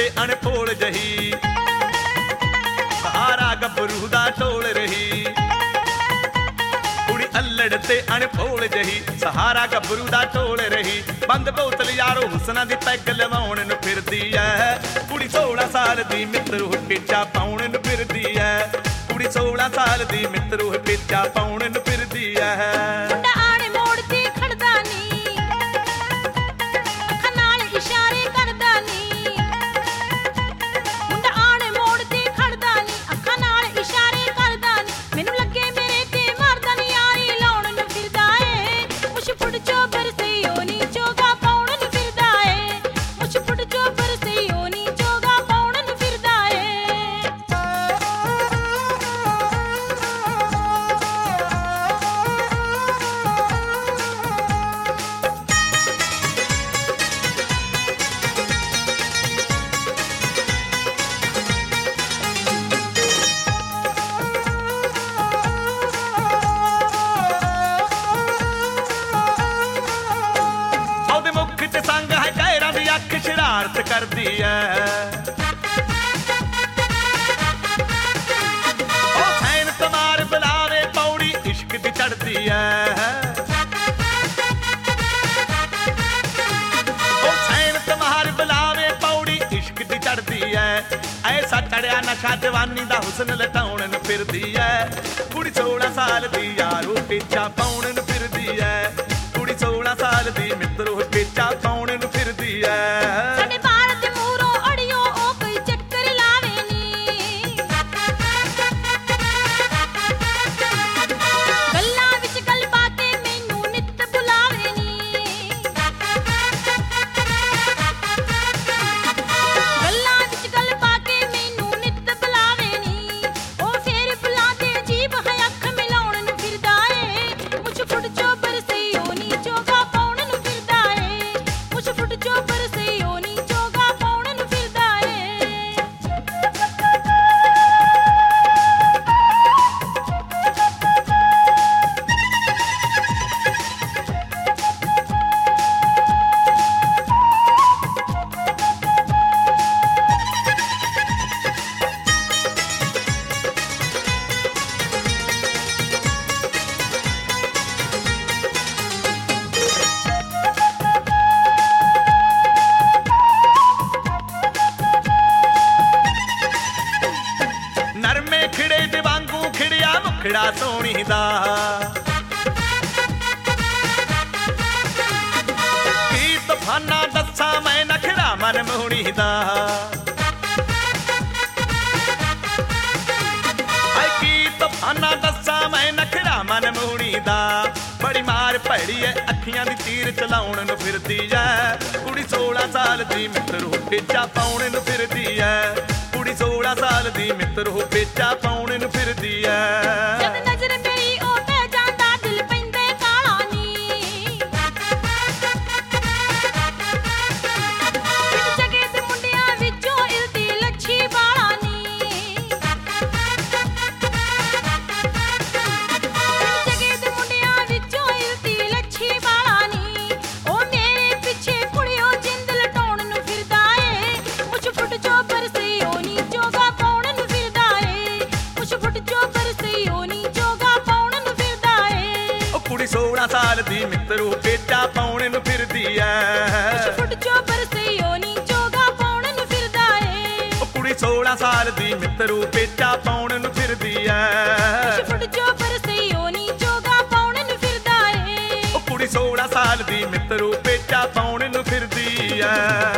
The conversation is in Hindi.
अणभोल जही सहारा गभरू दा टोल रही कुड़ी अल्लड़ ते अणभोल जही सहारा गभरू दा टोल रही बंद बोतल यारो हुसना दी पैग लवाउण नु फिरदी ऐ कुड़ी 16 साल दी मित्रू पेचा पाउण नु फिरदी ऐ कुड़ी 16 साल दी मित्रू पेचा पाउण नु फिरदी ऐ मुंडा आणे मोड़ती खड़दा नी अखां नाल इशारे करदा नी मुंडा आणे मोड़ती खड़दा नी अखां नाल इशारे करदा नी मैनू लगे मेरे ते मारदा नी यारी लाउण नु फिरदा ए मुछ फुट चोबर सही ओनी चोगा पाउण नु फिरदा ए मुछ फुट चोबर सही ओनी चोगा पाउण नु फिरदा ए ਉਹਦੇ ਮੁਖ ਤੇ ਸੰਗ ਹੈ ਗੈਰਾਂ ਦੀ ਅੱਖ ਸ਼ਰਾਰਤ ਕਰਦੀ ਐ ਉਹ ਸੈਨ ਤਮਾਰ ਬੁਲਾਵੇ ਪੌੜੀ ਇਸ਼ਕ ਦੀ ਚੜਦੀ ਐ ਉਹ ਸੈਨ ਤਮਾਰ ਬੁਲਾਵੇ ਪੌੜੀ ਇਸ਼ਕ ਦੀ ਚੜਦੀ ਐ ਐਸਾ ਚੜਿਆ ਨਸ਼ਾ ਜਵਾਨੀ ਦਾ ਹੁਸਨ ਲਟਾਉਣ ਨੂੰ ਫਿਰਦੀ ਐ ਕੁੜੀ 16 ਸਾਲ ਦੀ ਯਾਰੋ ਪਿੱਛਾ ਪਾਉਣ ਨੂੰ ਫਿਰਦੀ ਐ 16 साल दी मित्रो पेचा पाउण नु फिरदी ऐ ਸਾਡੇ ਬਾਲ ਤੇ ਮੂਹਰੋਂ ਅੜਿਓ ਉਹ ਕੋਈ ਚੱਕਰ ਲਾਵੇ ਨੀ ਗੱਲਾਂ ਵਿੱਚ ਗੱਲ ਪਾ ਕੇ ਮੈਨੂੰ ਨਿੱਤ ਬੁਲਾਵੇ ਨੀ ਗੱਲਾਂ ਵਿੱਚ ਗੱਲ ਪਾ ਕੇ ਮੈਨੂੰ ਨਿੱਤ ਬੁਲਾਵੇ ਨੀ ਉਹ ਫੇਰ ਬੁਲਾਦੇ ਜੀਬ ਹੈ ਅੱਖ ਮਿਲਾਉਣ ਨੂੰ ਫਿਰਦਾ ਏ ਮੁਝ ਫੁੱਟ ਚੋਬਰ ਸਹੀ ਹੋਣੀ ਚੋਗਾ ਪਾਉਣ ਨੂੰ ਫਿਰਦਾ ਏ ਮੁਝ ਫੁੱਟ ਚੋਬਰ ਸਹੀ ਹੋਣੀ ਚੋਗਾ ਪਾਉਣ ਨੂੰ ਫਿਰਦਾ ਏ नरमे खिड़े दे वांगू खिड़िया मुखड़ा सोनी दा की तूफाना दसा मैं नखड़ा मन मोहनी दा आई की तूफाना दसा मैं नखड़ा मन मोहनी दा बड़ी मार भैड़ी है अखियां दी तीर चलाउण नु फिरदी ऐ कुड़ी 16 साल दी मित्रू पेचा पाउण नु फिरदी ऐ कुड़ी 16 साल दी मित्रो पेचा पाउण नु फिरदी ऐ जब नजर मेरी ओ पे जांदा दिल पैंदे काला नी पिंड जगे ते मुंडियां विचों इलदी लच्छी वाला नी पिंड जगे ते मुंडियां विचों इलदी लच्छी वाला नी ओ मेरे पीछे कुड़ियो जिंद लटाउण नु फिरदा ए मुछ फुट चोबर सही होनी चोगा पाउण नु फिरदा ए मुछ फुट चोबर सही होनी चोगा पाउण नु फिरदा ए ओ कुड़ी 16 साल दी मित्रो पेचा पाउण नु फिरदी ऐ मुछ फुट चोबर सही होनी चोगा पाउण नु फिरदा ए ओ कुड़ी 16 साल दी मित्रो पेचा पाउण नु फिरदी ऐ मुछ फुट चोबर सही होनी चोगा पाउण नु फिरदा ए ओ कुड़ी 16 साल दी मित्रो पेचा पाउण नु फिरदी ऐ